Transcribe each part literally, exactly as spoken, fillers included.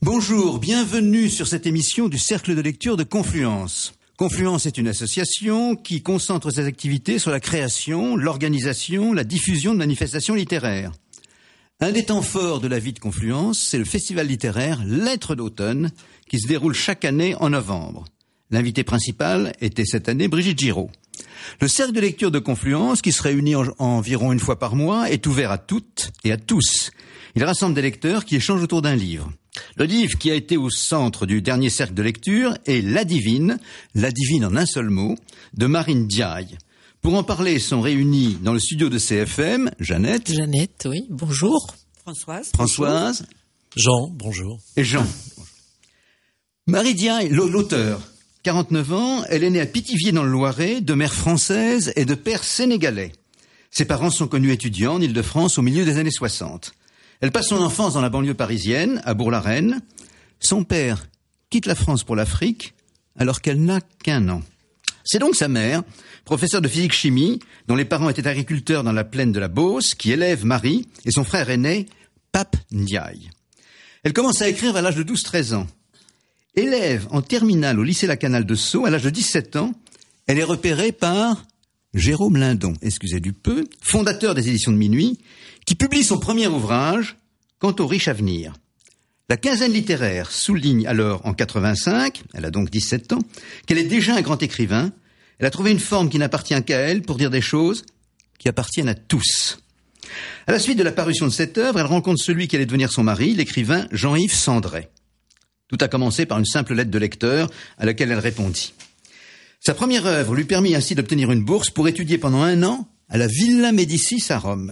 Bonjour, bienvenue sur cette émission du Cercle de lecture de Confluence. Confluence est une association qui concentre ses activités sur la création, l'organisation, la diffusion de manifestations littéraires. Un des temps forts de la vie de Confluence, c'est le festival littéraire Lettres d'automne, qui se déroule chaque année en novembre. L'invité principal était cette année Brigitte Giraud. Le cercle de lecture de Confluence, qui se réunit en, environ une fois par mois, est ouvert à toutes et à tous. Il rassemble des lecteurs qui échangent autour d'un livre. Le livre qui a été au centre du dernier cercle de lecture est La Divine, La Divine en un seul mot, de Marine Diaye. Pour en parler, sont réunis dans le studio de C F M, Jeannette. Jeannette, oui, bonjour. Françoise. Françoise. Jean, bonjour. Et Jean. Marie Diaye, l'auteur. quarante-neuf ans, elle est née à Pithiviers dans le Loiret, de mère française et de père sénégalais. Ses parents sont connus étudiants en Île-de-France au milieu des années soixante. Elle passe son enfance dans la banlieue parisienne, à Bourg-la-Reine. Son père quitte la France pour l'Afrique, alors qu'elle n'a qu'un an. C'est donc sa mère, professeure de physique-chimie, dont les parents étaient agriculteurs dans la plaine de la Beauce, qui élève Marie et son frère aîné, Pape Ndiaye. Elle commence à écrire à l'âge de douze treize ans. Élève en terminale au lycée Lacanal de Sceaux, à l'âge de dix-sept ans, elle est repérée par Jérôme Lindon, excusez du peu, fondateur des éditions de Minuit, qui publie son premier ouvrage, Quant au riche avenir. La quinzaine littéraire souligne alors en quatre-vingt-cinq, elle a donc dix-sept ans, qu'elle est déjà un grand écrivain. Elle a trouvé une forme qui n'appartient qu'à elle pour dire des choses qui appartiennent à tous. À la suite de la parution de cette œuvre, elle rencontre celui qui allait devenir son mari, l'écrivain Jean-Yves Sandret. Tout a commencé par une simple lettre de lecteur à laquelle elle répondit. Sa première œuvre lui permit ainsi d'obtenir une bourse pour étudier pendant un an à la Villa Médicis à Rome.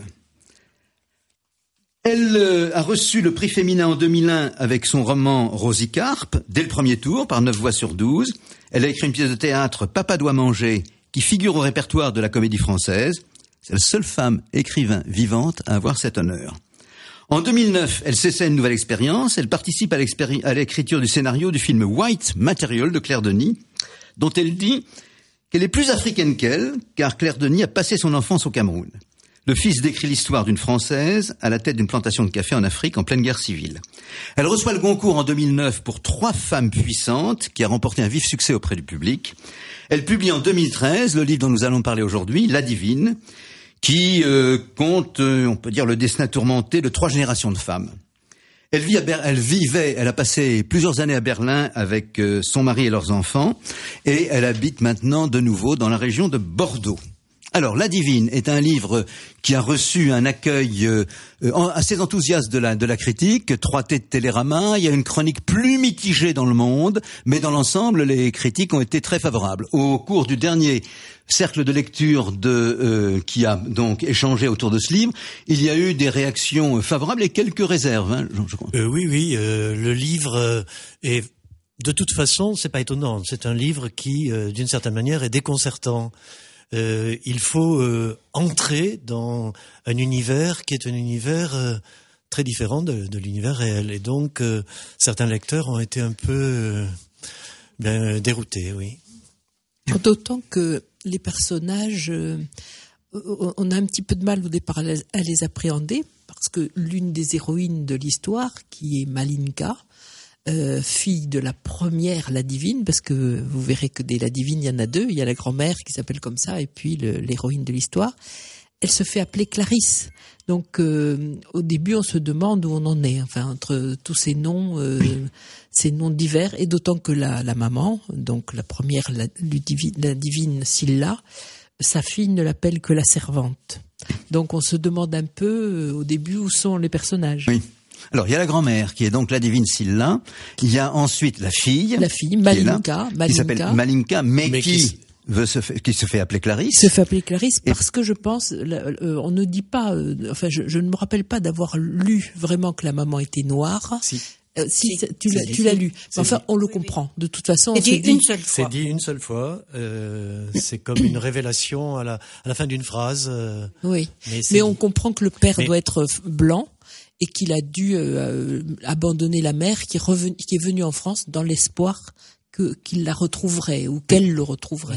Elle euh, a reçu le prix féminin en deux mille un avec son roman Rosicarpe, dès le premier tour, par neuf voix sur douze. Elle a écrit une pièce de théâtre, Papa doit manger, qui figure au répertoire de la Comédie Française. C'est la seule femme écrivain vivante à avoir cet honneur. En deux mille neuf, elle s'essaie une nouvelle expérience. Elle participe à, à l'écriture du scénario du film White Material de Claire Denis, dont elle dit qu'elle est plus africaine qu'elle, car Claire Denis a passé son enfance au Cameroun. Le fils décrit l'histoire d'une Française à la tête d'une plantation de café en Afrique en pleine guerre civile. Elle reçoit le Goncourt en deux mille neuf pour Trois femmes puissantes, qui a remporté un vif succès auprès du public. Elle publie en deux mille treize le livre dont nous allons parler aujourd'hui, La Divine, qui euh, compte, euh, on peut dire, le destin tourmenté de trois générations de femmes. Elle, vit à Ber- elle vivait, elle a passé plusieurs années à Berlin avec euh, son mari et leurs enfants, et elle habite maintenant de nouveau dans la région de Bordeaux. Alors, La Divine est un livre qui a reçu un accueil euh, assez enthousiaste de la, de la critique, trois T de Télérama, il y a une chronique plus mitigée dans le monde, mais dans l'ensemble, les critiques ont été très favorables. Au cours du dernier cercle de lecture de, euh, qui a donc échangé autour de ce livre, il y a eu des réactions favorables et quelques réserves, hein, je, je crois. Euh, oui, oui, euh, le livre euh, est, de toute façon, c'est pas étonnant, c'est un livre qui, euh, d'une certaine manière, est déconcertant. Euh, il faut euh, entrer dans un univers qui est un univers euh, très différent de, de l'univers réel. Et donc, euh, certains lecteurs ont été un peu euh, ben, déroutés, oui. D'autant que les personnages, euh, on a un petit peu de mal au départ à les, à les appréhender, parce que l'une des héroïnes de l'histoire, qui est Malinka, Euh, fille de la première La Divine, parce que vous verrez que dès La Divine, il y en a deux. Il y a la grand-mère qui s'appelle comme ça, et puis le, l'héroïne de l'histoire. Elle se fait appeler Clarisse. Donc, euh, au début, on se demande où on en est, enfin, entre tous ces noms, euh, ces noms divers, et d'autant que la, la maman, donc la première, la, la divine Scylla, sa fille ne l'appelle que la servante. Donc, on se demande un peu, euh, au début, où sont les personnages. Oui. Alors, il y a la grand-mère, qui est donc la divine Scylla. Il y a ensuite la fille. La fille, Malinka. Qui, là, Malinka. qui s'appelle Malinka, mais, mais qui, qui, veut se fait, qui se fait appeler Clarisse. Se fait appeler Clarisse parce Et... que je pense, euh, on ne dit pas, euh, enfin, je, je ne me rappelle pas d'avoir lu vraiment que la maman était noire. Si. Euh, si, si tu, l'as, tu l'as lu. Mais enfin, on le comprend. De toute façon, on c'est dit, dit une seule fois. C'est dit une seule fois. Euh, c'est comme une révélation à la, à la fin d'une phrase. Euh, oui. Mais, mais on comprend que le père mais... doit être blanc. Et qu'il a dû euh, abandonner la mère, qui est, revenu, qui est venue en France dans l'espoir que, qu'il la retrouverait ou qu'elle le retrouverait.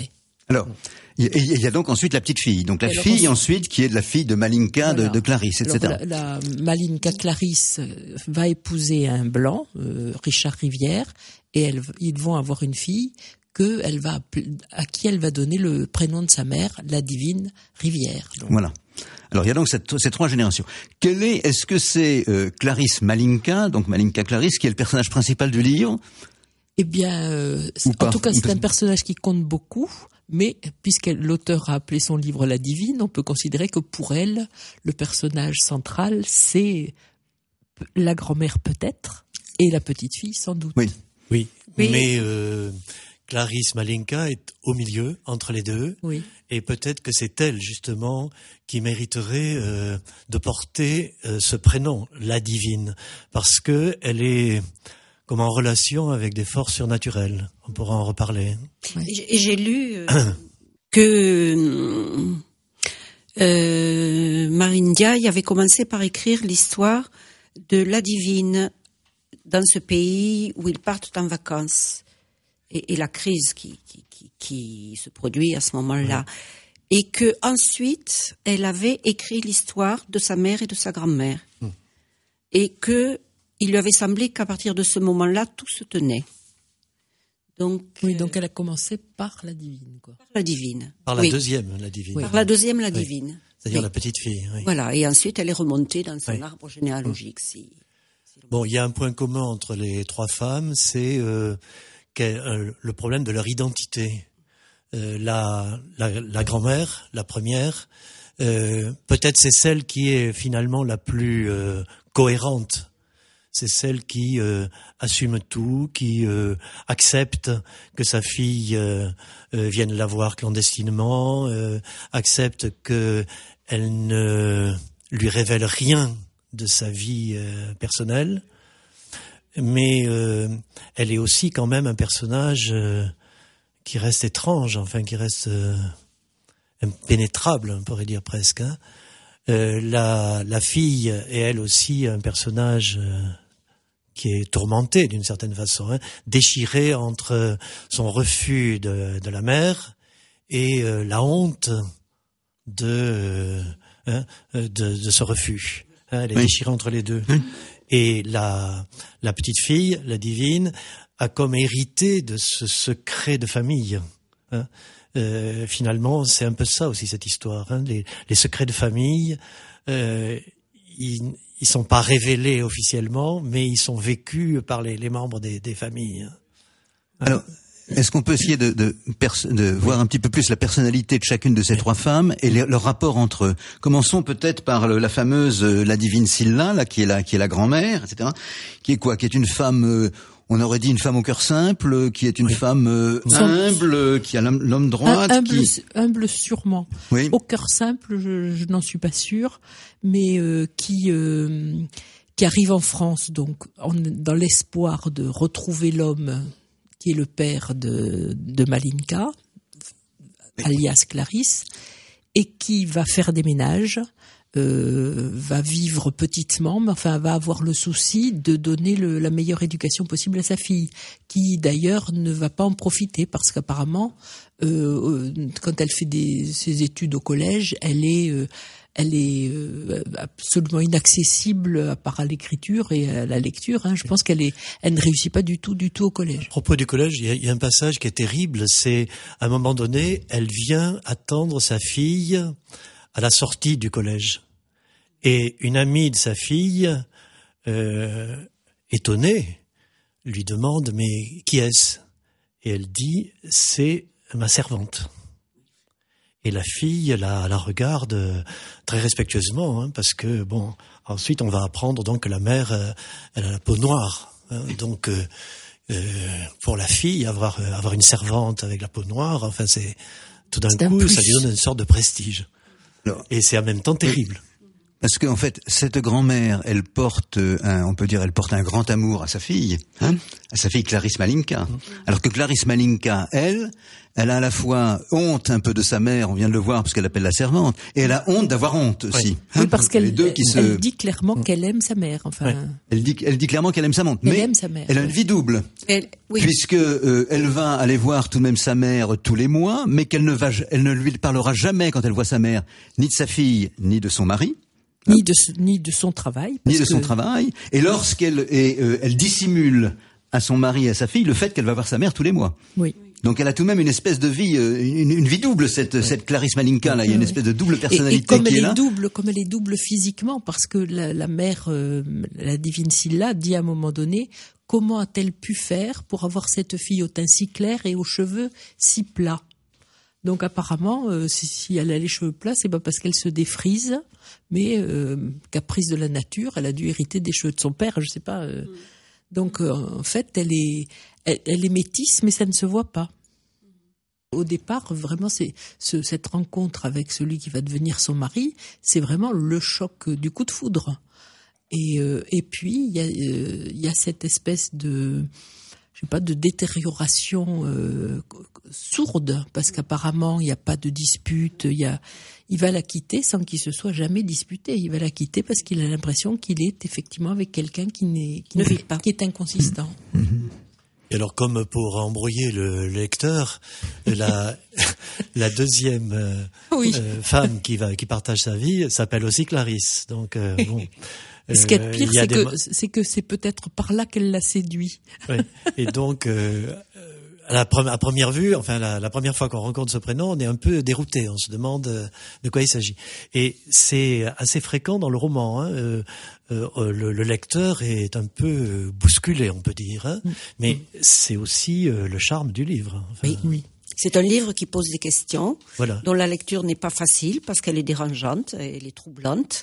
Alors, il y, y a donc ensuite la petite fille. Donc la Alors, fille on... ensuite qui est de la fille de Malinka, voilà. de, de Clarisse, et cetera. Alors, la, la Malinka Clarisse va épouser un blanc, euh, Richard Rivière, et elle, ils vont avoir une fille que elle va à qui elle va donner le prénom de sa mère, la divine Rivière. Donc. Voilà. Alors il y a donc cette, ces trois générations. Quelle est, est-ce que c'est euh, Clarisse Malinka, donc Malinka Clarisse, qui est le personnage principal du livre? Eh bien, euh, en tout cas, c'est un personnage qui compte beaucoup, mais puisque l'auteur a appelé son livre La Divine, on peut considérer que pour elle, le personnage central, c'est la grand-mère peut-être, et la petite fille sans doute. Oui, oui, oui. mais euh, Clarisse Malinka est au milieu, entre les deux, oui. Et peut-être que c'est elle, justement, qui mériterait euh, de porter euh, ce prénom, La Divine, parce que elle est... comme en relation avec des forces surnaturelles. On pourra en reparler. Et j'ai lu euh, que euh, Marine Diaye avait commencé par écrire l'histoire de la divine dans ce pays où ils partent en vacances et, et la crise qui, qui, qui, qui se produit à ce moment-là. Oui. Et que ensuite, elle avait écrit l'histoire de sa mère et de sa grand-mère. Hum. Et que il lui avait semblé qu'à partir de ce moment-là, tout se tenait. Donc, oui, donc elle a commencé par la divine, quoi. Par la divine. Par la oui. deuxième, la divine. Oui. Par la deuxième, la oui. divine. C'est-à-dire oui. la petite fille. Oui. Voilà, et ensuite elle est remontée dans son oui. arbre généalogique. Mmh. Si, si bon, il y a un point commun entre les trois femmes, c'est euh, euh, le problème de leur identité. Euh, la, la, la grand-mère, la première, euh, peut-être c'est celle qui est finalement la plus euh, cohérente. C'est celle qui euh, assume tout, qui euh, accepte que sa fille euh, euh, vienne la voir clandestinement, euh, accepte que elle ne lui révèle rien de sa vie euh, personnelle, mais euh, elle est aussi quand même un personnage euh, qui reste étrange, enfin qui reste euh, impénétrable, on pourrait dire presque. Hein. Euh, la, la fille est elle aussi un personnage euh, qui est tourmenté d'une certaine façon, hein, déchiré entre son refus de, de la mère et euh, la honte de, euh, hein, de, de ce refus. Hein, elle est oui. déchirée entre les deux. Oui. Et la, la petite fille, la divine, a comme hérité de ce secret de famille. Hein. Euh, finalement, c'est un peu ça aussi cette histoire. Hein. Les, les secrets de famille, euh, ils, ils sont pas révélés officiellement, mais ils sont vécus par les, les membres des, des familles. Alors, est-ce qu'on peut essayer de, de, de, de oui. voir un petit peu plus la personnalité de chacune de ces oui. trois femmes et les, leur rapport entre eux? Commençons peut-être par le, la fameuse la divine Scylla, là, qui est la, qui est la grand-mère, et cetera. Qui est quoi? Qui est une femme, euh, on aurait dit une femme au cœur simple, qui est une oui. femme euh, humble, qui a l'homme, l'homme droit. Humble, qui... humble sûrement. Oui. Au cœur simple, je, je n'en suis pas sûre, mais euh, qui euh, qui arrive en France, donc en, dans l'espoir de retrouver l'homme qui est le père de, de Malinka, oui. alias Clarisse, et qui va faire des ménages, euh, va vivre petitement, mais enfin va avoir le souci de donner le, la meilleure éducation possible à sa fille, qui d'ailleurs ne va pas en profiter parce qu'apparemment, euh, quand elle fait des, ses études au collège, elle est euh, elle est euh, absolument inaccessible à part à l'écriture et à la lecture. Hein. Je pense qu'elle est, elle ne réussit pas du tout, du tout au collège. À propos du collège, il y a, il y a un passage qui est terrible. C'est à un moment donné, elle vient attendre sa fille à la sortie du collège, et une amie de sa fille, euh, étonnée, lui demande mais qui est-ce? Et elle dit c'est ma servante. Et la fille la, la regarde très respectueusement, hein, parce que bon, ensuite on va apprendre donc que la mère, euh, elle a la peau noire, hein, donc euh, euh, pour la fille avoir euh, avoir une servante avec la peau noire, enfin c'est tout d'un c'est coup ça lui donne une sorte de prestige. Alors, et c'est en même temps terrible. Parce qu'en fait, cette grand-mère, elle porte, un, on peut dire, elle porte un grand amour à sa fille, hein, à sa fille Clarisse Malinka. Alors que Clarisse Malinka, elle, elle a à la fois honte un peu de sa mère, on vient de le voir parce qu'elle appelle la servante, et elle a honte d'avoir honte aussi. Oui, hein, oui parce qu'elle les deux qui se... elle dit clairement qu'elle aime sa mère. Enfin, ouais. elle dit, elle dit clairement qu'elle aime sa mère. Elle mais aime sa mère. Elle a une vie double, elle, oui. puisque euh, elle va aller voir tout de même sa mère tous les mois, mais qu'elle ne va, elle ne lui parlera jamais quand elle voit sa mère, ni de sa fille, ni de son mari. Ni de, ni de son travail. Ni de que... son travail. Et lorsqu'elle est, euh, elle dissimule à son mari et à sa fille le fait qu'elle va voir sa mère tous les mois. Oui. Donc elle a tout de même une espèce de vie, euh, une, une vie double, cette, oui. cette Clarisse Malinka là. Il y a une espèce de double personnalité et, et comme qui elle est est là. double, comme elle est double physiquement, parce que la, la mère, euh, la divine Scylla, dit à un moment donné, comment a-t-elle pu faire pour avoir cette fille au teint si clair et aux cheveux si plats? Donc apparemment, euh, si, si elle a les cheveux plats, c'est pas parce qu'elle se défrise, mais euh, caprice de la nature. Elle a dû hériter des cheveux de son père, je sais pas. Euh. Mm. Donc euh, en fait, elle est, elle, elle est métisse, mais ça ne se voit pas. Au départ, vraiment, c'est ce, cette rencontre avec celui qui va devenir son mari, c'est vraiment le choc du coup de foudre. Et, euh, et puis il y a, euh, il y a cette espèce de je sais pas, de détérioration euh, sourde, parce qu'apparemment il n'y a pas de dispute. Il y a, il va la quitter sans qu'il se soit jamais disputé. Il va la quitter parce qu'il a l'impression qu'il est effectivement avec quelqu'un qui n'est, qui ne vit pas, qui est inconsistant. Mmh. Et alors, comme pour embrouiller le lecteur, la, la deuxième euh, oui. euh, femme qui va, qui partage sa vie s'appelle aussi Clarisse. Donc euh, bon. Ce qui est pire, c'est, des... que, c'est que c'est peut-être par là qu'elle l'a séduit. Oui. Et donc, euh, à, la pre- à première vue, enfin la, la première fois qu'on rencontre ce prénom, on est un peu dérouté. On se demande de quoi il s'agit. Et c'est assez fréquent dans le roman. Hein. Euh, euh, le, le lecteur est un peu bousculé, on peut dire. Hein. Mm. Mais mm. c'est aussi euh, le charme du livre. Enfin, oui, oui. C'est un livre qui pose des questions, voilà. dont la lecture n'est pas facile parce qu'elle est dérangeante, elle est troublante.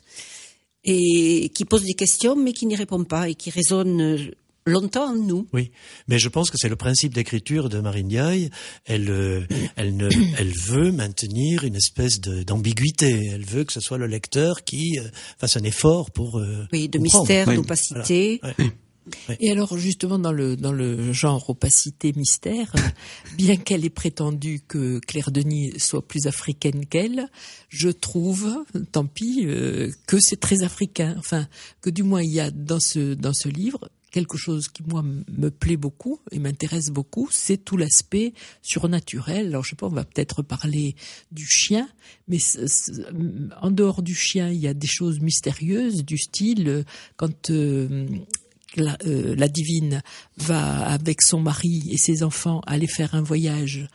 Et qui pose des questions, mais qui n'y répond pas et qui résonne longtemps en nous. Oui, mais je pense que c'est le principe d'écriture de Marine Ndiaye. Elle, euh, elle, ne, elle veut maintenir une espèce de, d'ambiguïté. Elle veut que ce soit le lecteur qui euh, fasse un effort pour euh, oui, de comprendre. mystère, Oui. d'opacité. Voilà. Ouais. Oui. Et alors justement dans le dans le genre opacité mystère, bien qu'elle ait prétendu que Claire Denis soit plus africaine qu'elle, je trouve, tant pis, euh, que c'est très africain. Enfin, que du moins il y a dans ce dans ce livre quelque chose qui moi me plaît beaucoup et m'intéresse beaucoup, c'est tout l'aspect surnaturel. Alors je sais pas, on va peut-être parler du chien, mais c'est, c'est, en dehors du chien, il y a des choses mystérieuses du style quand euh, La, euh, la divine va avec son mari et ses enfants aller faire un voyage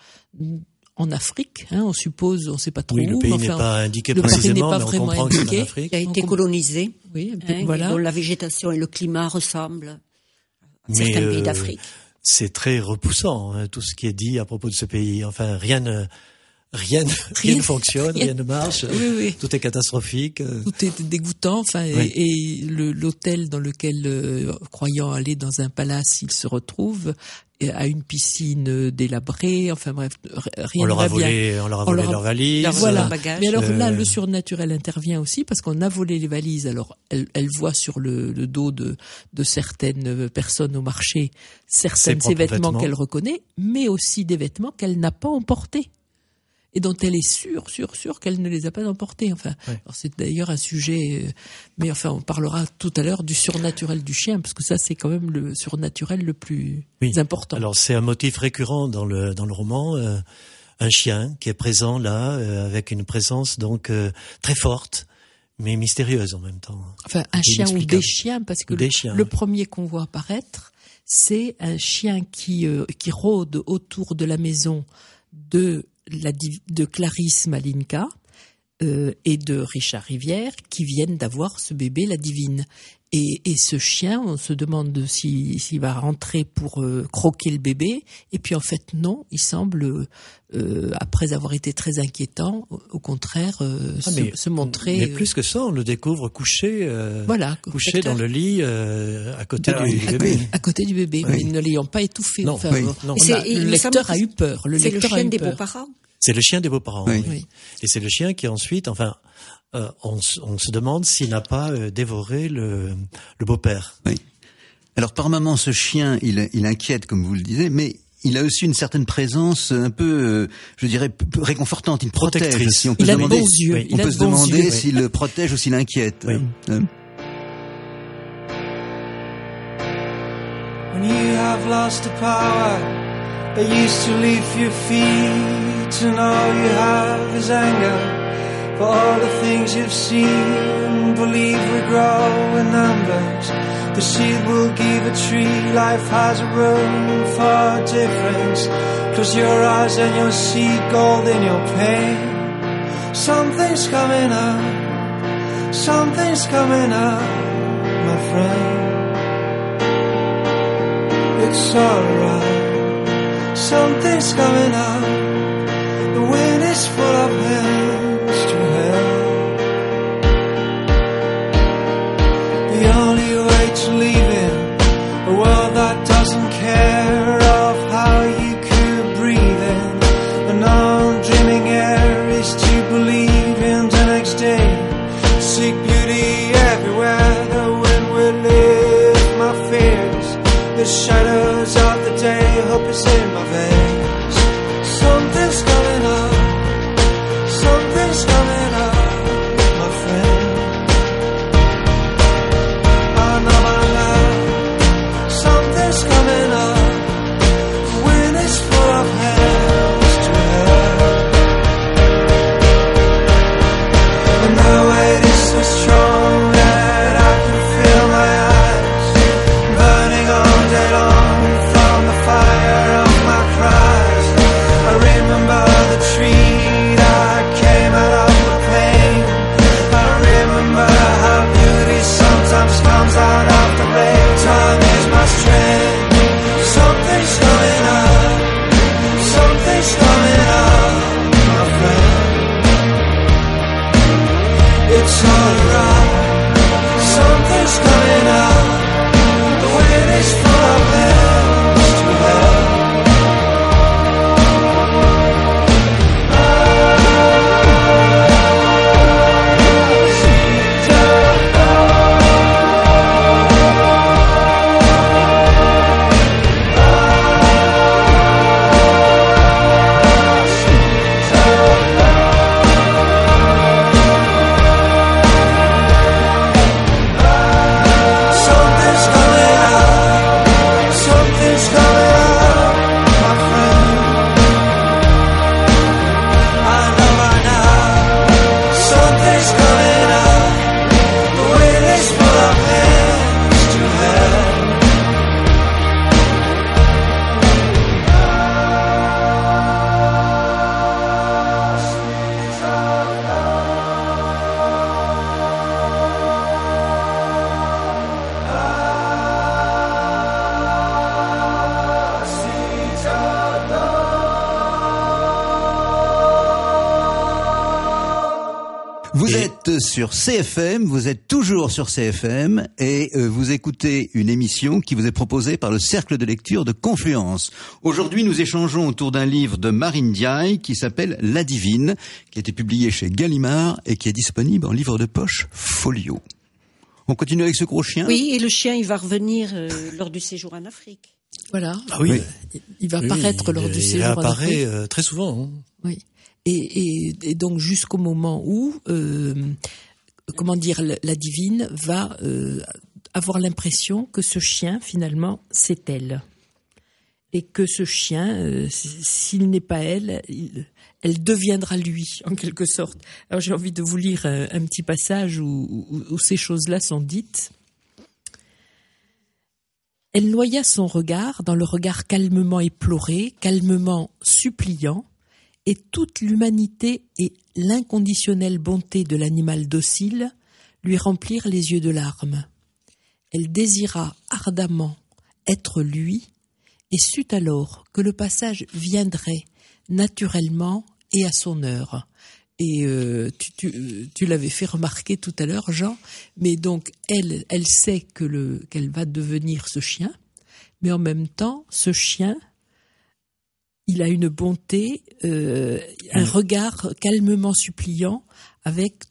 en Afrique, hein, on suppose, on ne sait pas trop oui, où. le pays enfin, n'est pas indiqué le précisément, pays n'est pas mais on vraiment comprend indiqué, que c'est en Afrique. Qui a été colonisé, oui, peu, hein, voilà. dont la végétation et le climat ressemblent à mais certains euh, pays d'Afrique. C'est très repoussant, hein, tout ce qui est dit à propos de ce pays. Enfin, rien ne... Rien, rien, rien ne fonctionne, rien, rien ne marche, oui, oui. Tout est catastrophique. Tout est dégoûtant. Enfin, oui. et, et le, l'hôtel dans lequel, euh, croyant aller dans un palace, il se retrouve a une piscine délabrée. Enfin bref, rien on leur ne va a volé, bien. On leur a volé leur leur valise. Leur voilà. bagage. Mais alors euh... là, le surnaturel intervient aussi parce qu'on a volé les valises. Alors, elle, elle voit sur le, le dos de, de certaines personnes au marché certains ses vêtements, vêtements qu'elle reconnaît, mais aussi des vêtements qu'elle n'a pas emportés. Et dont elle est sûre, sûre, sûre qu'elle ne les a pas emportés. Enfin, ouais. alors c'est d'ailleurs un sujet, euh, mais enfin, on parlera tout à l'heure du surnaturel du chien, parce que ça, c'est quand même le surnaturel le plus oui. important. Alors, c'est un motif récurrent dans le dans le roman, euh, un chien qui est présent là, euh, avec une présence donc euh, très forte, mais mystérieuse en même temps. Enfin, un chien ou des chiens, parce que le, chiens, le ouais. premier qu'on voit apparaître, c'est un chien qui euh, qui rôde autour de la maison de La, de Clarisse Malinka euh, et de Richard Rivière qui viennent d'avoir ce bébé, la divine. Et, et ce chien, on se demande s'il, s'il va rentrer pour euh, croquer le bébé. Et puis en fait, non, il semble, euh, après avoir été très inquiétant, au, au contraire, euh, ah, se, mais, se montrer... Mais plus que ça, on le découvre couché, euh, voilà, couché dans le lit euh, à côté Alors, du à, bébé. À côté du bébé, oui. mais ne l'ayant pas étouffé. Non, enfin, oui, non. A, le lecteur a eu peur. Le c'est lecteur le chien a eu des peur. beaux-parents. C'est le chien des beaux-parents. Oui. Oui. Et c'est le chien qui ensuite, enfin, euh, on, on se demande s'il n'a pas euh, dévoré le, le beau-père. Oui. Alors par moments, ce chien, il, il inquiète, comme vous le disiez, mais il a aussi une certaine présence un peu, euh, je dirais, réconfortante. Il protège. Protectrice. Si on peut il se a de demander, bons yeux. oui. Il on a peut de se bons demander yeux, s'il oui. protège ou s'il inquiète. Oui. Hein. When you have lost the power that used to leave your feet, and all you have is anger for all the things you've seen. Believe we grow in numbers. The seed will give a tree. Life has a room for difference. Close your eyes and you'll see gold in your pain. Something's coming up. Something's coming up, my friend. It's alright. Something's coming up. The wind is full of hands to help. The only way to live in a world that doesn't care of how you could breathe in an undreaming air is to believe in the next day. Seek beauty everywhere. The wind will lift my fears. The shadows of the day, hope is in my veins. Something's coming up. Something's coming up, my friend. I know, I know. Something's coming up. The wind is full of hands to help. And the weight is so strong that I can feel my eyes burning all day long from the fire of my cries. I remember the tree that came out of the pain. I remember how beauty sometimes comes out of the rain. Time is my strength. Something's coming up. Something's coming up, my friend. It's alright. Something's coming up. The wind is full of hands to help. Something's coming up. Something's coming up, my friend. I know, I know. Something's coming up. The wind is full of hands to help. Vous êtes sur C F M, vous êtes toujours sur C F M et euh, vous écoutez une émission qui vous est proposée par le Cercle de lecture de Confluence. Aujourd'hui, nous échangeons autour d'un livre de Marine Diaye qui s'appelle La Divine, qui a été publié chez Gallimard et qui est disponible en livre de poche Folio. On continue avec ce gros chien ? Oui, et le chien, il va revenir euh, lors du séjour en Afrique. Voilà. Ah oui, Oui. Il va oui, apparaître lors il, du il séjour en apparaît Afrique. euh, très souvent. Hein. Oui. Et, et, et donc jusqu'au moment où, euh, comment dire, la, la divine va euh, avoir l'impression que ce chien, finalement, c'est elle. Et que ce chien, euh, s'il n'est pas elle, il, elle deviendra lui, en quelque sorte. Alors j'ai envie de vous lire un, un petit passage où, où, où ces choses-là sont dites. Elle noya son regard dans le regard calmement éploré, calmement suppliant, et toute l'humanité et l'inconditionnelle bonté de l'animal docile lui remplirent les yeux de larmes. Elle désira ardemment être lui et sut alors que le passage viendrait naturellement et à son heure. Et euh, tu, tu, tu l'avais fait remarquer tout à l'heure, Jean, mais donc elle, elle sait que le, qu'elle va devenir ce chien, mais en même temps, ce chien, il a une bonté, euh, un regard calmement suppliant, avec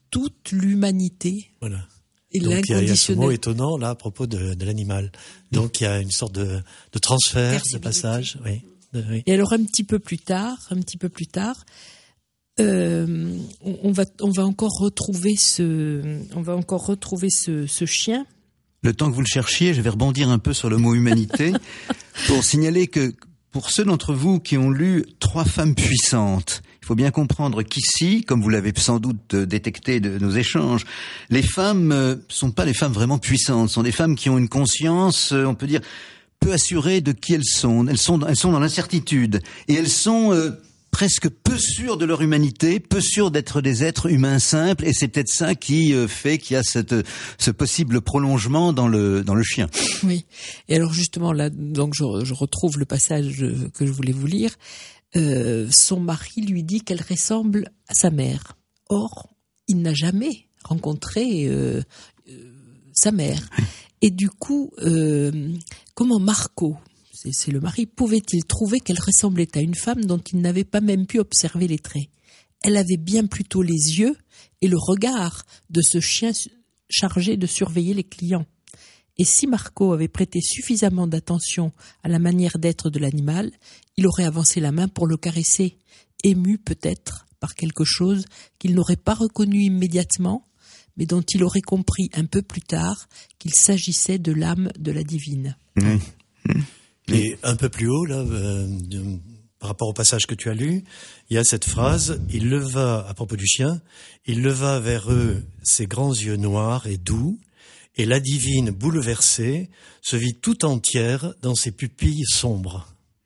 toute l'humanité. Voilà. Et donc il y, a, il y a ce mot l'inconditionnel. étonnant là à propos de, de l'animal. Donc il y a une sorte de, de transfert, de passage. Oui. De, oui. Et alors un petit peu plus tard, un petit peu plus tard, euh, on, on va on va encore retrouver ce on va encore retrouver ce, ce chien. Le temps que vous le cherchiez, je vais rebondir un peu sur le mot humanité pour signaler que pour ceux d'entre vous qui ont lu Trois femmes puissantes, il faut bien comprendre qu'ici, comme vous l'avez sans doute détecté de nos échanges, les femmes euh, sont pas des femmes vraiment puissantes, sont des femmes qui ont une conscience, euh, on peut dire, peu assurée de qui elles sont. Elles sont, elles sont dans l'incertitude et elles sont euh, presque peu sûres de leur humanité, peu sûres d'être des êtres humains simples. Et c'est peut-être ça qui euh, fait qu'il y a cette, ce possible prolongement dans le dans le chien. Oui. Et alors justement là, donc je, je retrouve le passage que je voulais vous lire. Euh, son mari lui dit qu'elle ressemble à sa mère. Or, il n'a jamais rencontré euh, euh, sa mère. Et du coup, euh, comment Marco, c'est, c'est le mari, pouvait-il trouver qu'elle ressemblait à une femme dont il n'avait pas même pu observer les traits ? Elle avait bien plutôt les yeux et le regard de ce chien chargé de surveiller les clients. Et si Marco avait prêté suffisamment d'attention à la manière d'être de l'animal, il aurait avancé la main pour le caresser, ému peut-être par quelque chose qu'il n'aurait pas reconnu immédiatement, mais dont il aurait compris un peu plus tard qu'il s'agissait de l'âme de la divine. Oui. Et un peu plus haut, là, euh, de, par rapport au passage que tu as lu, il y a cette phrase, il leva, à propos du chien, il leva vers eux ses grands yeux noirs et doux, et la divine, bouleversée, se vit tout entière dans ses pupilles sombres.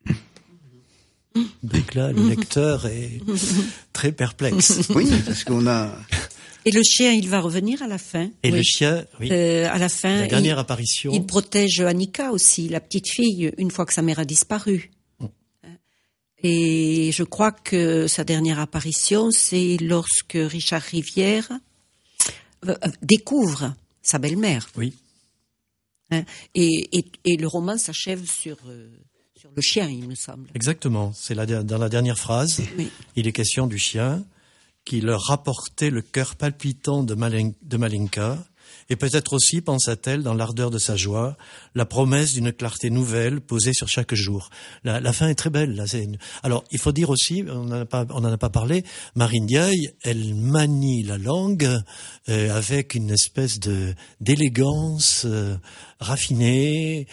Donc là, le lecteur est très perplexe. Oui, parce qu'on a... Et le chien, il va revenir à la fin. Et oui. le chien, oui, Euh, à la fin, la dernière il, apparition. il protège Annika aussi, la petite fille, une fois que sa mère a disparu. Mm. Et je crois que sa dernière apparition, c'est lorsque Richard Rivière euh, découvre sa belle-mère. Oui. Hein, et, et, et le roman s'achève sur, euh, sur le chien, il me semble. Exactement. C'est la, dans la dernière phrase. Oui. Il est question du chien qui leur rapportait le cœur palpitant de, Malin, de Malinka, et peut-être aussi, pensa-t-elle, dans l'ardeur de sa joie, la promesse d'une clarté nouvelle posée sur chaque jour. La, la fin est très belle. Là, c'est une... Alors, il faut dire aussi, on n'en a pas, on n'en a pas parlé, Marine Diaye, elle manie la langue euh, avec une espèce de d'élégance euh, raffinée,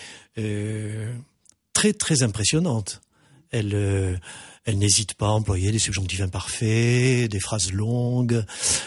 euh, très très impressionnante. Elle euh, Elle n'hésite pas à employer des subjonctifs imparfaits, des phrases longues,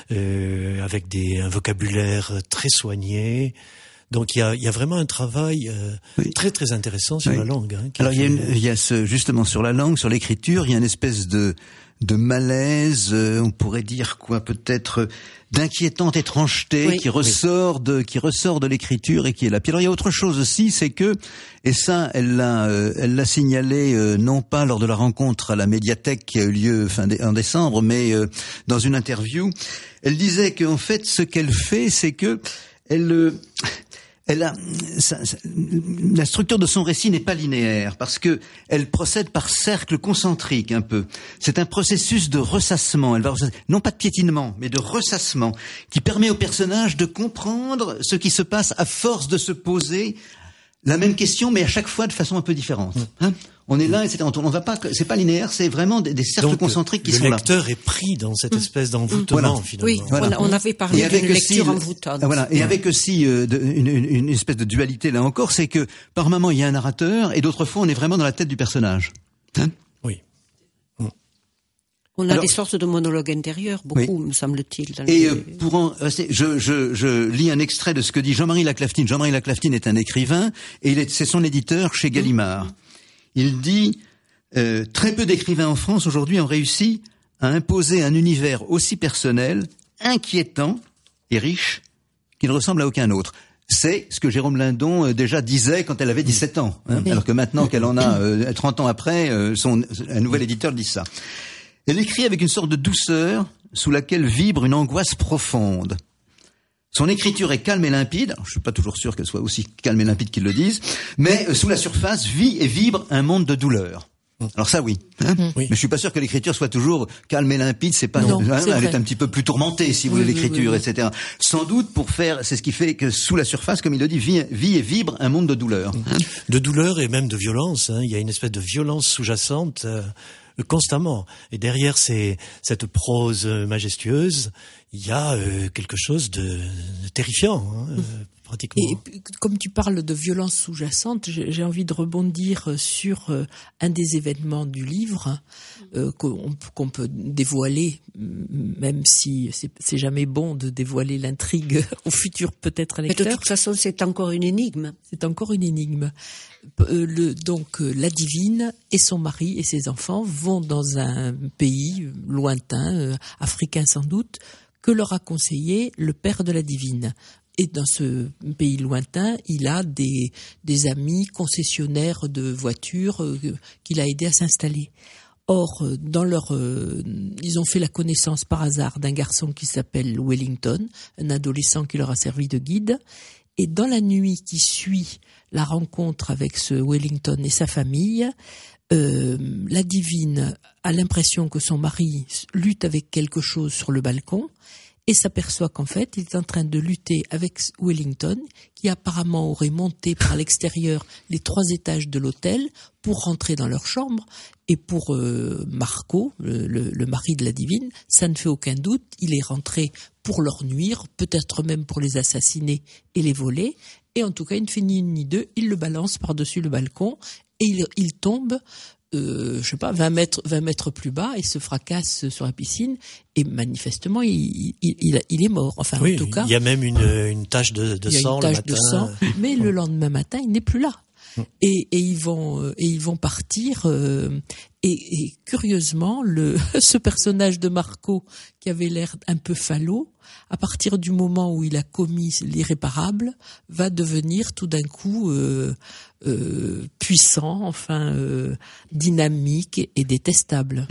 euh, avec des, un vocabulaire très soigné. Donc il y a, il y a vraiment un travail euh, oui. très très intéressant sur oui. la langue. Hein, Alors il y a, une, il y a ce, justement sur la langue, sur l'écriture, il y a une espèce de de malaise, euh, on pourrait dire quoi, peut-être d'inquiétante étrangeté oui. qui ressort oui. de qui ressort de l'écriture et qui est là. Puis alors il y a autre chose aussi, c'est que, et ça elle l'a euh, elle l'a signalé euh, non pas lors de la rencontre à la médiathèque qui a eu lieu fin dé- en décembre, mais euh, dans une interview, elle disait qu'en fait ce qu'elle fait, c'est que elle euh, Elle a, ça, ça, la structure de son récit n'est pas linéaire parce que elle procède par cercles concentriques un peu. C'est un processus de ressassement. Elle va ressasser, non pas de piétinement, mais de ressassement qui permet au personnage de comprendre ce qui se passe à force de se poser la même question, mais à chaque fois de façon un peu différente. Hein, on est là, et c'est, on va pas, c'est pas linéaire, c'est vraiment des, des cercles Donc, concentriques qui le sont là. Le lecteur est pris dans cette espèce d'envoûtement, voilà. finalement. Oui, Voilà. on, on avait parlé d'une lecture aussi, envoûtante. Ah, voilà. Et ouais. Avec aussi euh, de, une, une, une espèce de dualité là encore, c'est que par moments il y a un narrateur et d'autres fois on est vraiment dans la tête du personnage. Hein Oui. On a Alors, des sortes de monologues intérieurs, beaucoup, oui. me semble-t-il. Dans et les... euh, pour en rester, je, je, je lis un extrait de ce que dit Jean-Marie Laclaftine. Jean-Marie Laclaftine est un écrivain et il est, c'est son éditeur chez Gallimard. Il dit euh, très peu d'écrivains en France aujourd'hui ont réussi à imposer un univers aussi personnel, inquiétant et riche qu'il ne ressemble à aucun autre. C'est ce que Jérôme Lindon euh, déjà disait quand elle avait dix-sept ans, hein, alors que maintenant qu'elle en a euh, trente ans après, euh, son un nouvel éditeur dit ça. Elle écrit avec une sorte de douceur sous laquelle vibre une angoisse profonde. Son écriture est calme et limpide. Alors, je suis pas toujours sûr qu'elle soit aussi calme et limpide qu'ils le disent, mais euh, sous la surface vit et vibre un monde de douleur. Alors ça, oui. Hein Oui. Mais je suis pas sûr que l'écriture soit toujours calme et limpide. C'est pas. Non, hein, c'est elle vrai. est un petit peu plus tourmentée, si vous Oui, voulez, oui, l'écriture, oui, oui. et cetera. Sans doute pour faire. C'est ce qui fait que sous la surface, comme il le dit, vit, vit et vibre un monde de douleur. Hein De douleur et même de violence. Hein. Il y a une espèce de violence sous-jacente euh, constamment. Et derrière ces, cette prose majestueuse, il y a euh, quelque chose de, de terrifiant, hein, euh, pratiquement. Et puis, comme tu parles de violence sous-jacente, j'ai j'ai envie de rebondir sur euh, un des événements du livre euh, qu'on qu'on peut dévoiler, m- même si c'est c'est jamais bon de dévoiler l'intrigue au futur peut-être Mais de lecteur. toute façon, c'est encore une énigme. C'est encore une énigme. P- euh, le, donc euh, la divine et son mari et ses enfants vont dans un pays euh, lointain, euh, africain sans doute, que leur a conseillé le père de la divine. Et dans ce pays lointain, il a des, des amis concessionnaires de voitures euh, qu'il a aidé à s'installer. Or, euh, dans leur, euh, ils ont fait la connaissance par hasard d'un garçon qui s'appelle Wellington, un adolescent qui leur a servi de guide. Et dans la nuit qui suit la rencontre avec ce Wellington et sa famille, euh, la divine a l'impression que son mari lutte avec quelque chose sur le balcon et s'aperçoit qu'en fait, il est en train de lutter avec Wellington, qui apparemment aurait monté par l'extérieur les trois étages de l'hôtel pour rentrer dans leur chambre. Et pour euh, Marco, le, le, le mari de la divine, ça ne fait aucun doute, il est rentré pour leur nuire, peut-être même pour les assassiner et les voler. Et en tout cas, il ne fait ni une ni deux, il le balance par-dessus le balcon et il, il tombe, euh, je sais pas, vingt mètres, vingt mètres plus bas et se fracasse sur la piscine. Et manifestement, il, il, il, il est mort. Enfin, Oui, en tout cas, il y a même une, une tache de, de il y a sang une tache le matin. de sang, mais le lendemain matin, il n'est plus là. Et, et ils vont euh, et ils vont partir euh, et, et curieusement le ce personnage de Marco qui avait l'air un peu falot, à partir du moment où il a commis l'irréparable, va devenir tout d'un coup euh, euh, puissant, enfin euh, dynamique et, et détestable.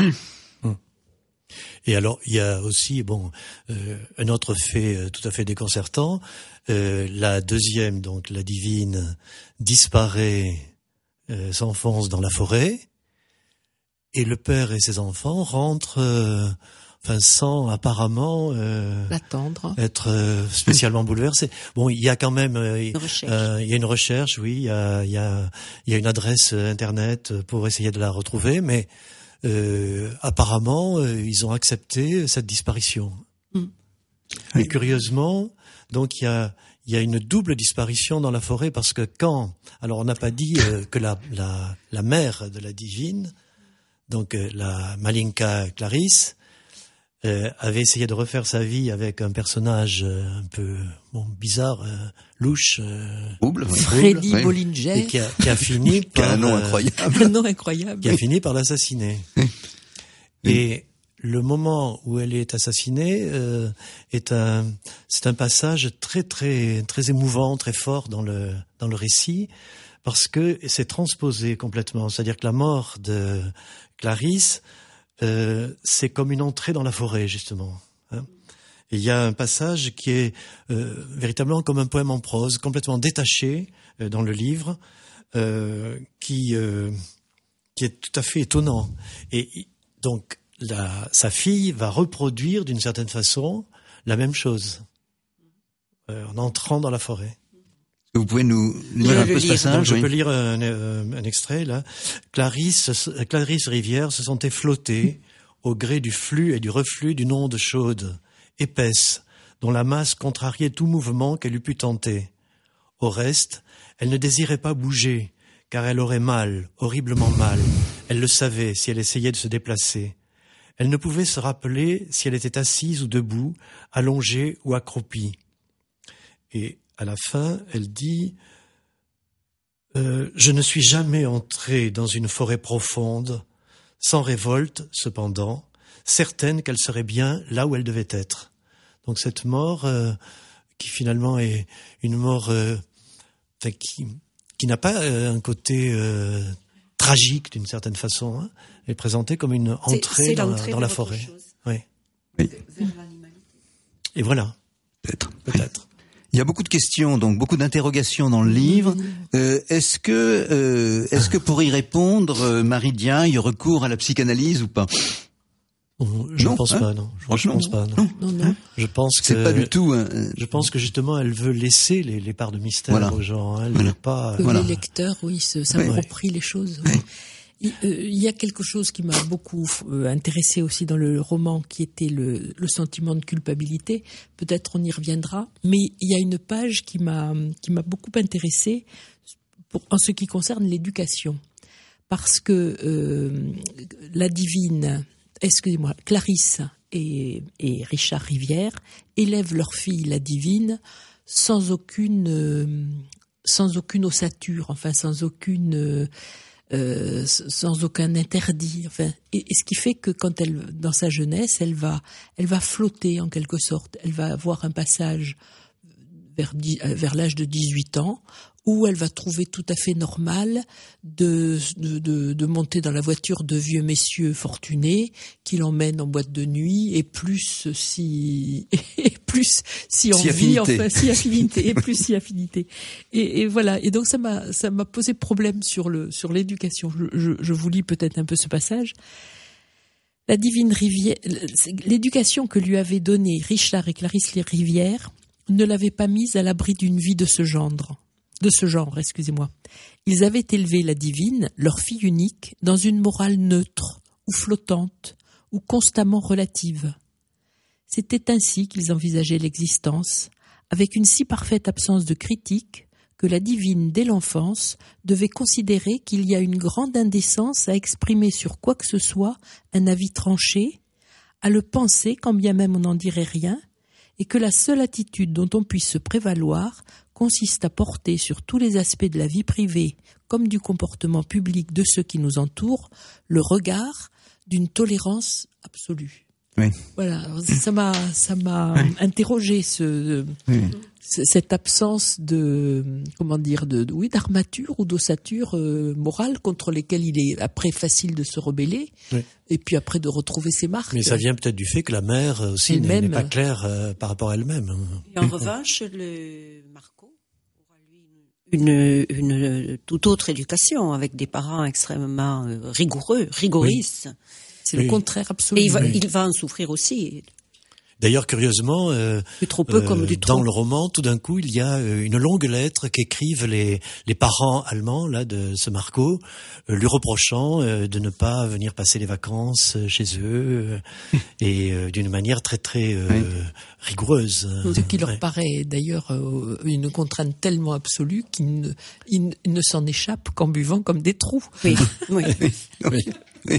Et alors, il y a aussi, bon, euh, un autre fait euh, tout à fait déconcertant. Euh, la deuxième, donc la divine, disparaît, euh, s'enfonce dans la forêt, et le père et ses enfants rentrent, euh, enfin, sans apparemment euh, L'attendre. être euh, spécialement bouleversés. Bon, il y a quand même, euh, Une recherche. euh, il y a une recherche, oui, il y a, il y a, il y a une adresse euh, internet pour essayer de la retrouver, mais Euh, apparemment, euh, ils ont accepté cette disparition. Mm. Et curieusement, donc il y a il y a une double disparition dans la forêt parce que quand, alors on n'a pas dit euh, que la la la mère de la divine, donc euh, la Malinka Clarisse, euh, avait essayé de refaire sa vie avec un personnage euh, un peu bon bizarre, euh, louche, euh, Trouble. oui. Freddy Oui. Bollinger, et qui a, qui a fini Qui a par un nom euh, incroyable. un nom incroyable. qui a fini par l'assassiner. Et le moment où elle est assassinée euh, est un, c'est un passage très très très émouvant, très fort dans le dans le récit parce que c'est transposé complètement. C'est-à-dire que la mort de Clarisse, euh, c'est comme une entrée dans la forêt justement. Hein. Et il y a un passage qui est euh, véritablement comme un poème en prose, complètement détaché euh, dans le livre, euh, qui euh, qui est tout à fait étonnant. Et donc, la, sa fille va reproduire d'une certaine façon la même chose euh, en entrant dans la forêt. Vous pouvez nous lire Je un le peu ce lis. passage Donc, je oui. peux lire un, un, un extrait là. Clarisse, Clarisse Rivière se sentait flotter au gré du flux et du reflux d'une onde chaude, épaisse, dont la masse contrariait tout mouvement qu'elle eût pu tenter. Au reste, elle ne désirait pas bouger, car elle aurait mal, horriblement mal. Elle le savait si elle essayait de se déplacer. Elle ne pouvait se rappeler si elle était assise ou debout, allongée ou accroupie. Et à la fin, elle dit euh, « Je ne suis jamais entrée dans une forêt profonde, sans révolte, cependant, certaine qu'elle serait bien là où elle devait être. » Donc cette mort, euh, qui finalement est une mort euh, enfin, qui, qui n'a pas euh, un côté euh, tragique d'une certaine façon, hein, est présentée comme une entrée C'est- c'est dans, la, l'entrée dans vers la autre forêt. chose. Oui. Vers l'animalité. Et voilà, Peut-être. peut-être. Il y a beaucoup de questions, donc beaucoup d'interrogations dans le livre. Euh, est-ce que, euh, est-ce que pour y répondre, euh, Marie Diaye recourt à la psychanalyse ou pas? Je non, ne pense hein pas, non. Je Franchement, ne pense pas, non. Non, non. Je pense que c'est pas du tout. Hein, je pense que justement, elle veut laisser les, les parts de mystère Voilà. aux gens. Hein. Elle Voilà. veut pas. Que Voilà. les lecteurs, oui, se, s'approprient les choses. Ouais. Il, euh, il y a quelque chose qui m'a beaucoup euh, intéressé aussi dans le roman, qui était le, le sentiment de culpabilité. Peut-être on y reviendra, mais il y a une page qui m'a qui m'a beaucoup intéressée pour, en ce qui concerne l'éducation, parce que euh, la divine, excusez-moi, Clarisse et, et Richard Rivière élèvent leur fille, la divine, sans aucune euh, sans aucune ossature, enfin sans aucune euh, Euh, sans aucun interdit, enfin, et, et ce qui fait que quand elle, dans sa jeunesse, elle va, elle va flotter en quelque sorte. Elle va avoir un passage vers, vers l'âge de dix-huit ans où elle va trouver tout à fait normal de, de, de, de monter dans la voiture de vieux messieurs fortunés qui l'emmènent en boîte de nuit, et plus si, et plus si envie, affinité. enfin, si affinité, et plus si affinité. Et, et voilà. Et donc ça m'a, ça m'a posé problème sur le, sur l'éducation. Je, je, je vous lis peut-être un peu ce passage. La divine Rivière, l'éducation que lui avaient donnée Richard et Clarisse Rivière ne l'avait pas mise à l'abri d'une vie de ce genre. De ce genre, excusez-moi. Ils avaient élevé la divine, leur fille unique, dans une morale neutre, ou flottante, ou constamment relative. C'était ainsi qu'ils envisageaient l'existence, avec une si parfaite absence de critique, que la divine, dès l'enfance, devait considérer qu'il y a une grande indécence à exprimer sur quoi que ce soit un avis tranché, à le penser quand bien même on n'en dirait rien, et que la seule attitude dont on puisse se prévaloir consiste à porter sur tous les aspects de la vie privée comme du comportement public de ceux qui nous entourent le regard d'une tolérance absolue. Oui. Voilà, ça m'a ça m'a oui. interrogé ce, oui. ce cette absence de comment dire de, de oui d'armature ou d'ossature euh, morale contre lesquelles il est après facile de se rebeller, oui. Et puis après de retrouver ses marques. Mais ça vient peut-être du fait que la mère aussi n'est, n'est pas claire euh, par rapport à elle-même. Et en revanche, le Marco aura lui une, une toute autre éducation avec des parents extrêmement euh, rigoureux, rigoristes. Oui. C'est oui. le contraire absolu. Et il va, oui. il va en souffrir aussi. D'ailleurs, curieusement, euh, du trop peu euh, comme du trop. Dans le roman, tout d'un coup, il y a une longue lettre qu'écrivent les, les parents allemands là de ce Marco, euh, lui reprochant euh, de ne pas venir passer les vacances chez eux euh, et euh, d'une manière très très euh, oui. rigoureuse. Ce qui leur ouais. paraît d'ailleurs euh, une contrainte tellement absolue qu'ils ne, ils ne s'en échappent qu'en buvant comme des trous. Oui, oui. oui. Oui.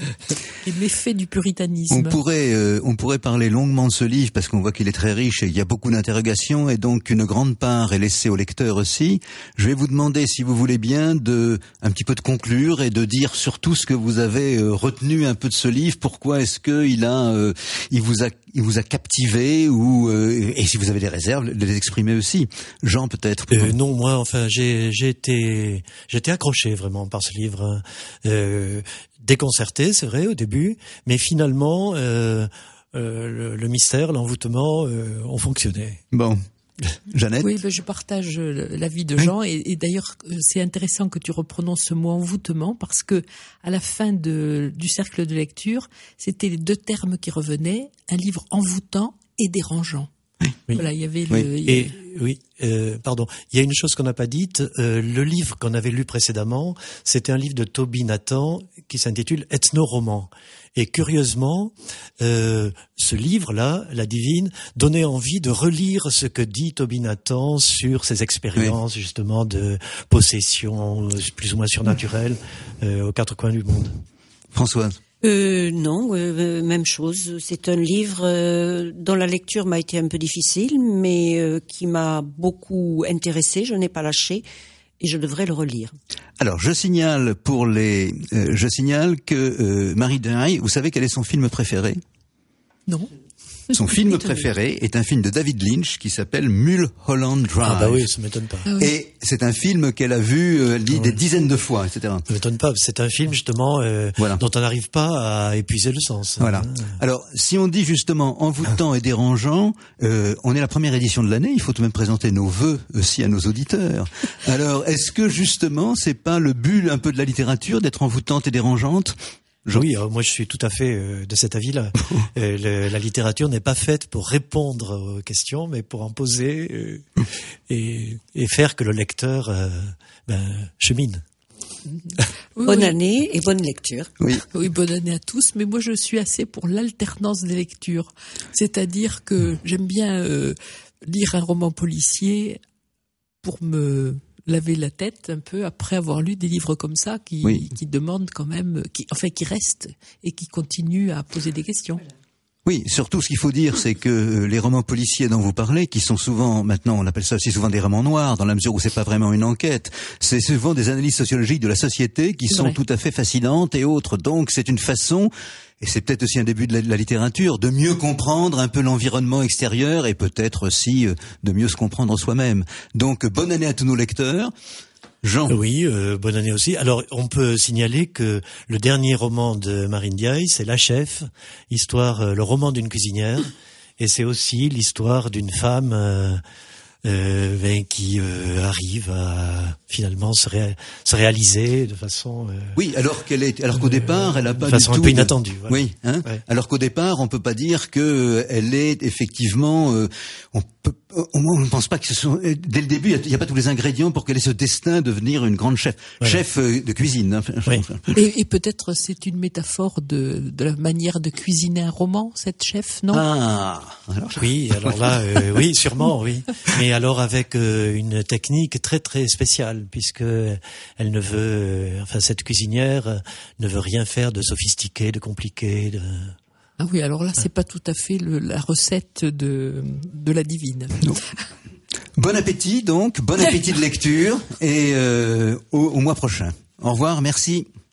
Les méfaits du puritanisme. On pourrait, euh, on pourrait parler longuement de ce livre parce qu'on voit qu'il est très riche et il y a beaucoup d'interrogations et donc une grande part est laissée au lecteur aussi. Je vais vous demander, si vous voulez bien, de un petit peu de conclure et de dire surtout ce que vous avez euh, retenu un peu de ce livre. Pourquoi est-ce que il a, euh, il vous a, il vous a captivé ou euh, et si vous avez des réserves, les exprimer aussi. Jean, peut-être. Euh, non, moi, enfin, j'ai, j'ai été, j'ai été accroché vraiment par ce livre. Euh, déconcerté, c'est vrai, au début, mais finalement, euh, euh, le, le mystère, l'envoûtement euh, ont fonctionné. Bon. Jeannette ? Oui, ben je partage l'avis de Jean, et, et d'ailleurs, c'est intéressant que tu reprononces ce mot envoûtement, parce que à la fin de, du cercle de lecture, c'était les deux termes qui revenaient, un livre envoûtant et dérangeant. Oui. Voilà, il y avait oui. le... Il y et, avait... oui, euh, pardon. Il y a une chose qu'on n'a pas dite. Euh, le livre qu'on avait lu précédemment, c'était un livre de Toby Nathan qui s'intitule Ethno-roman. Et curieusement, euh, ce livre-là, La Divine, donnait envie de relire ce que dit Toby Nathan sur ses expériences, oui. justement, de possession plus ou moins surnaturelle euh, aux quatre coins du monde. Françoise ? Euh, non, euh, même chose. C'est un livre euh, dont la lecture m'a été un peu difficile, mais euh, qui m'a beaucoup intéressée. Je n'ai pas lâché et je devrais le relire. Alors, je signale pour les, euh, je signale que euh, Marie Diaye, vous savez quel est son film préféré ? Non. Son film préféré est un film de David Lynch qui s'appelle Mulholland Drive. Ah bah oui, ça m'étonne pas. Ah oui. Et c'est un film qu'elle a vu euh, des Ouais. dizaines de fois, et cetera. Ça m'étonne pas. C'est un film justement euh, Voilà. dont on n'arrive pas à épuiser le sens. Voilà. Hein. Alors, si on dit justement envoûtant et dérangeant, euh, on est la première édition de l'année, il faut tout de même présenter nos vœux aussi à nos auditeurs. Alors, est-ce que justement, c'est pas le but un peu de la littérature d'être envoûtante et dérangeante ? Jean- Oui, alors moi je suis tout à fait euh, de cet avis-là. euh, le, la littérature n'est pas faite pour répondre aux questions, mais pour en poser euh, et, et faire que le lecteur euh, ben, chemine. Oui, Bonne oui. année et bonne lecture. Oui. Oui, bonne année à tous. Mais moi, je suis assez pour l'alternance des lectures. C'est-à-dire que j'aime bien euh, lire un roman policier pour me laver la tête un peu après avoir lu des livres comme ça qui, Oui. qui demandent quand même, qui, enfin, qui restent et qui continuent à poser des questions. Oui, surtout ce qu'il faut dire, c'est que les romans policiers dont vous parlez, qui sont souvent, maintenant on appelle ça aussi souvent des romans noirs, dans la mesure où c'est pas vraiment une enquête, c'est souvent des analyses sociologiques de la société qui C'est sont vrai. tout à fait fascinantes et autres. Donc c'est une façon, et c'est peut-être aussi un début de la, de la littérature, de mieux comprendre un peu l'environnement extérieur et peut-être aussi euh, de mieux se comprendre soi-même. Donc bonne année à tous nos lecteurs. Jean. Oui, euh, bonne année aussi. Alors, on peut signaler que le dernier roman de Marine Diaye, c'est La Chef, histoire, euh, le roman d'une cuisinière, et c'est aussi l'histoire d'une femme euh, euh, ben, qui euh, arrive à finalement se, ré- se réaliser de façon euh, Oui, alors qu'elle est, alors qu'au départ, elle a pas de du façon tout un peu de- inattendue. Voilà. Oui, hein. Ouais. Alors qu'au départ, on peut pas dire que euh, elle est effectivement. Euh, on peut, au moins, on ne pense pas que ce sont. euh, Dès le début, il n'y a, a pas tous les ingrédients pour qu'elle ait ce destin de devenir une grande chef, Voilà. chef euh, de cuisine. Hein. Oui. Et, et peut-être c'est une métaphore de, de la manière de cuisiner un roman, cette chef, non? Ah, alors, Oui, alors là, euh, oui, sûrement, oui. Mais alors avec euh, une technique très très spéciale, puisque elle ne veut, euh, enfin cette cuisinière euh, ne veut rien faire de sophistiqué, de compliqué. De... Ah oui, alors là, c'est pas tout à fait le, la recette de, de la divine. bon appétit donc, bon appétit de lecture et euh, au, au mois prochain. Au revoir, merci.